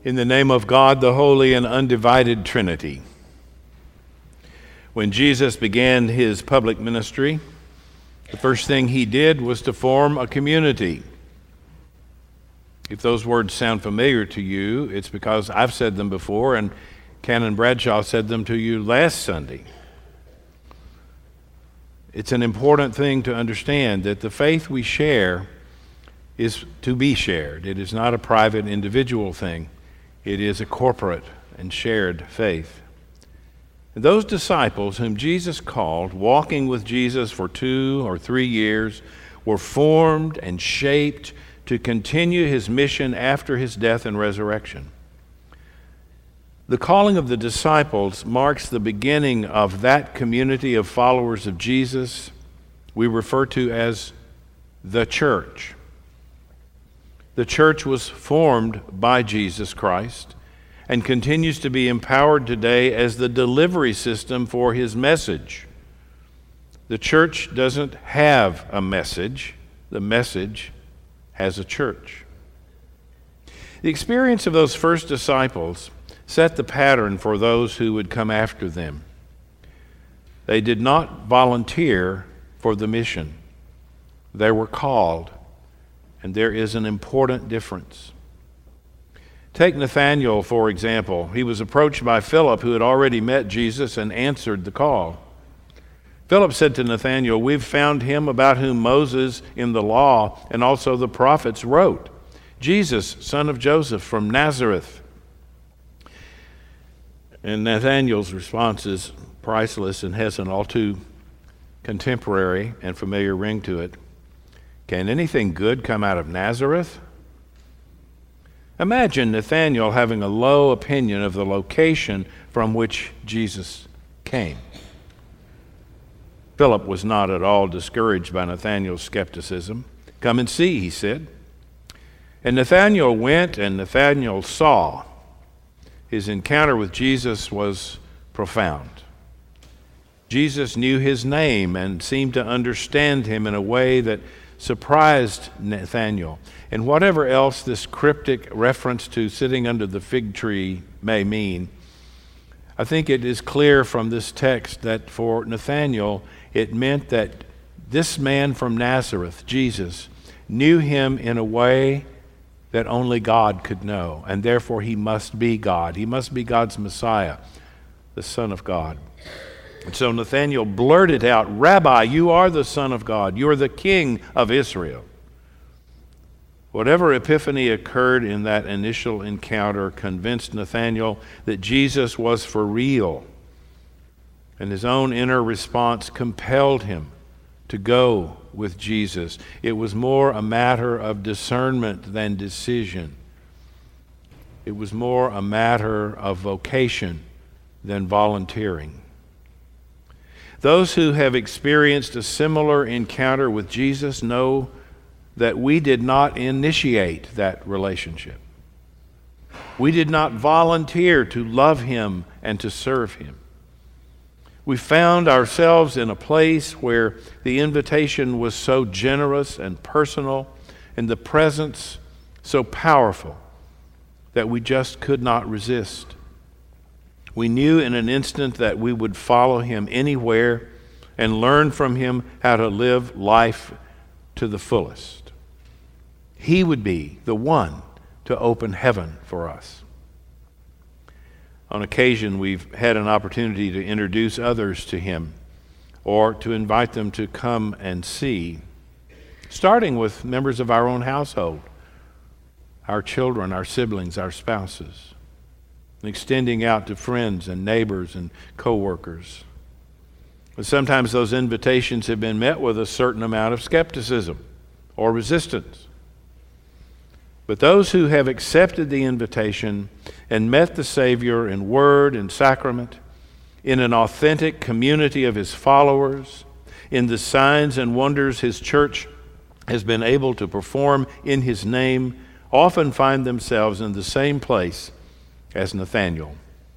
In the name of God, the Holy and Undivided Trinity. When Jesus began his public ministry, the first thing he did was to form a community. If those words sound familiar to you, it's because I've said them before, and Canon Bradshaw said them to you last Sunday. It's an important thing to understand that the faith we share is to be shared. It is not a private individual thing. It is a corporate and shared faith. And those disciples whom Jesus called, walking with Jesus for 2 or 3 years, were formed and shaped to continue his mission after his death and resurrection. The calling of the disciples marks the beginning of that community of followers of Jesus we refer to as the church. The church was formed by Jesus Christ and continues to be empowered today as the delivery system for his message. The church doesn't have a message. The message has a church. The experience of those first disciples set the pattern for those who would come after them. They did not volunteer for the mission. They were called. And there is an important difference. Take Nathanael, for example. He was approached by Philip, who had already met Jesus and answered the call. Philip said to Nathanael, "We've found him about whom Moses in the law and also the prophets wrote, Jesus, son of Joseph from Nazareth." And Nathanael's response is priceless and has an all too contemporary and familiar ring to it. Can anything good come out of Nazareth? Imagine Nathanael having a low opinion of the location from which Jesus came. Philip was not at all discouraged by Nathanael's skepticism. "Come and see," he said. And Nathanael went, and Nathanael saw. His encounter with Jesus was profound. Jesus knew his name and seemed to understand him in a way that surprised Nathanael. And whatever else this cryptic reference to sitting under the fig tree may mean, I think it is clear from this text that for Nathanael, it meant that this man from Nazareth, Jesus, knew him in a way that only God could know, and therefore he must be God. He must be God's Messiah, the Son of God. And so Nathanael blurted out, "Rabbi, you are the Son of God. You are the King of Israel." Whatever epiphany occurred in that initial encounter convinced Nathanael that Jesus was for real. And his own inner response compelled him to go with Jesus. It was more a matter of discernment than decision. It was more a matter of vocation than volunteering. Those who have experienced a similar encounter with Jesus know that we did not initiate that relationship. We did not volunteer to love him and to serve him. We found ourselves in a place where the invitation was so generous and personal and the presence so powerful that we just could not resist. We knew in an instant that we would follow him anywhere and learn from him how to live life to the fullest. He would be the one to open heaven for us. On occasion, we've had an opportunity to introduce others to him or to invite them to come and see, starting with members of our own household, our children, our siblings, our spouses, extending out to friends and neighbors and co-workers. But sometimes those invitations have been met with a certain amount of skepticism or resistance. But those who have accepted the invitation and met the Savior in word and sacrament, in an authentic community of his followers, in the signs and wonders his church has been able to perform in his name, often find themselves in the same place as Nathanael.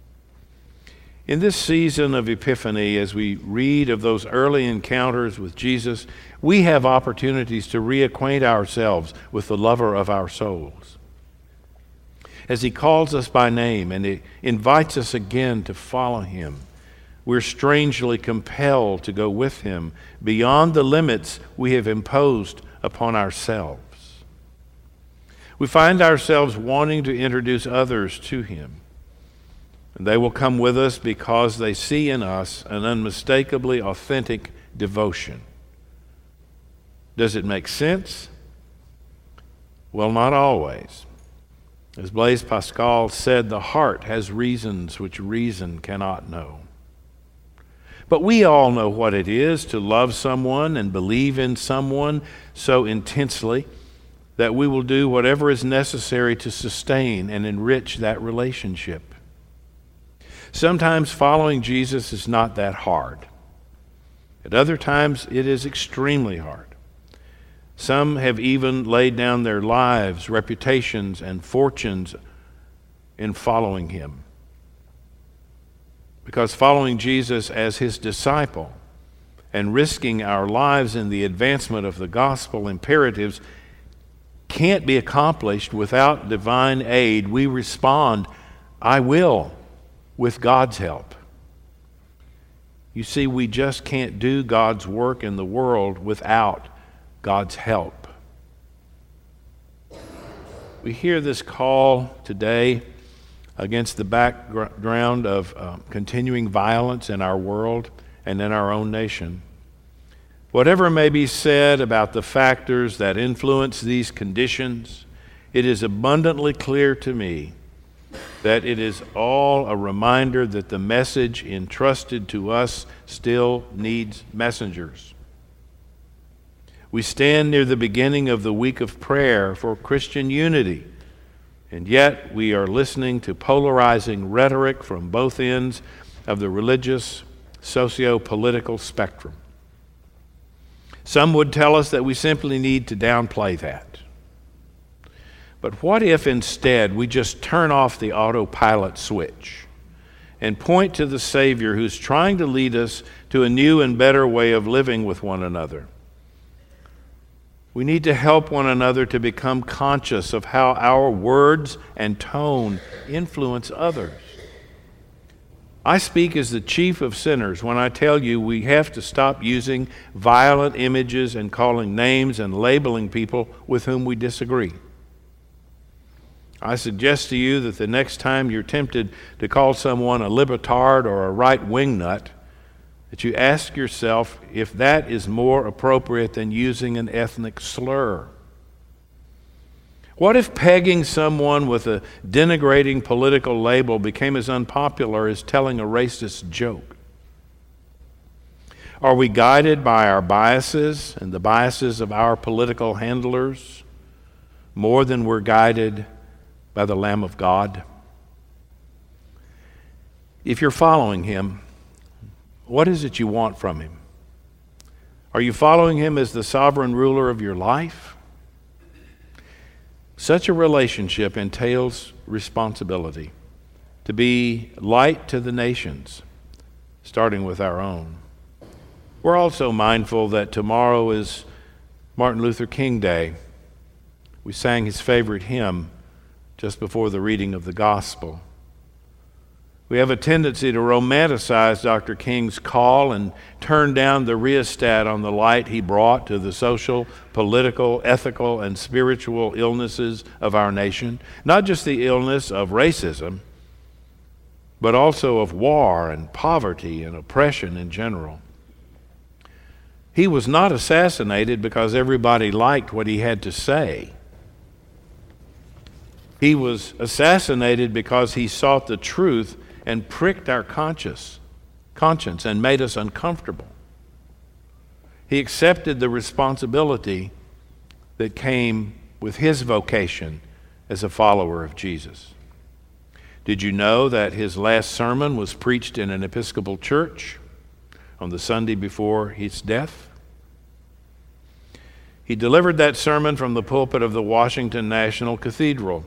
In this season of Epiphany, as we read of those early encounters with Jesus, we have opportunities to reacquaint ourselves with the lover of our souls. as he calls us by name and he invites us again to follow him, we're strangely compelled to go with him beyond the limits we have imposed upon ourselves. We find ourselves wanting to introduce others to him, and they will come with us because they see in us an unmistakably authentic devotion. Does it make sense? Well, not always. As Blaise Pascal said, the heart has reasons which reason cannot know. But we all know what it is to love someone and believe in someone so intensely that we will do whatever is necessary to sustain and enrich that relationship. Sometimes following Jesus is not that hard. At other times, it is extremely hard. Some have even laid down their lives, reputations, and fortunes in following him. Because following Jesus as his disciple and risking our lives in the advancement of the gospel imperatives can't be accomplished without divine aid, we respond, I will, with God's help. You see, we just can't do God's work in the world without God's help. We hear this call today against the background of continuing violence in our world and in our own nation. Whatever may be said about the factors that influence these conditions, it is abundantly clear to me that it is all a reminder that the message entrusted to us still needs messengers. We stand near the beginning of the week of prayer for Christian unity, and yet we are listening to polarizing rhetoric from both ends of the religious, socio-political spectrum. Some would tell us that we simply need to downplay that. But what if instead we just turn off the autopilot switch and point to the Savior who's trying to lead us to a new and better way of living with one another? We need to help one another to become conscious of how our words and tone influence others. I speak as the chief of sinners when I tell you we have to stop using violent images and calling names and labeling people with whom we disagree. I suggest to you that the next time you're tempted to call someone a libetard or a right-wing nut, that you ask yourself if that is more appropriate than using an ethnic slur. What if pegging someone with a denigrating political label became as unpopular as telling a racist joke? Are we guided by our biases and the biases of our political handlers more than we're guided by the Lamb of God? If you're following him, what is it you want from him? Are you following him as the sovereign ruler of your life? Such a relationship entails responsibility to be light to the nations, starting with our own. We're also mindful that tomorrow is Martin Luther King Day. We sang his favorite hymn just before the reading of the gospel. We have a tendency to romanticize Dr. King's call and turn down the rheostat on the light he brought to the social, political, ethical, and spiritual illnesses of our nation. Not just the illness of racism, but also of war and poverty and oppression in general. He was not assassinated because everybody liked what he had to say. He was assassinated because he sought the truth and pricked our conscience and made us uncomfortable. He accepted the responsibility that came with his vocation as a follower of Jesus. Did you know that his last sermon was preached in an Episcopal church on the Sunday before his death? He delivered that sermon from the pulpit of the Washington National Cathedral.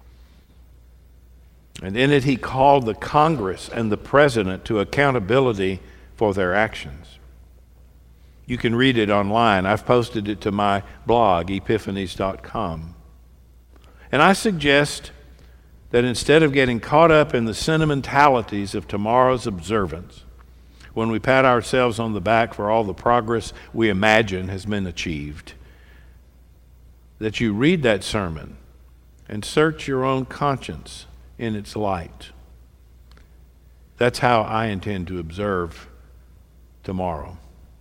And in it, he called the Congress and the President to accountability for their actions. You can read it online. I've posted it to my blog, epiphanies.com. And I suggest that instead of getting caught up in the sentimentalities of tomorrow's observance, when we pat ourselves on the back for all the progress we imagine has been achieved, that you read that sermon and search your own conscience in its light. That's how I intend to observe tomorrow.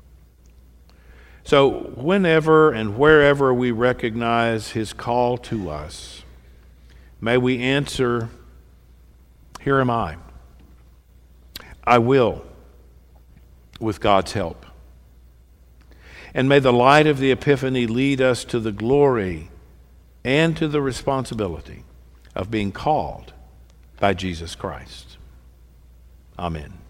So whenever and wherever we recognize his call to us, may we answer, "Here am I. I will, with God's help." And may the light of the Epiphany lead us to the glory and to the responsibility of being called by Jesus Christ. Amen.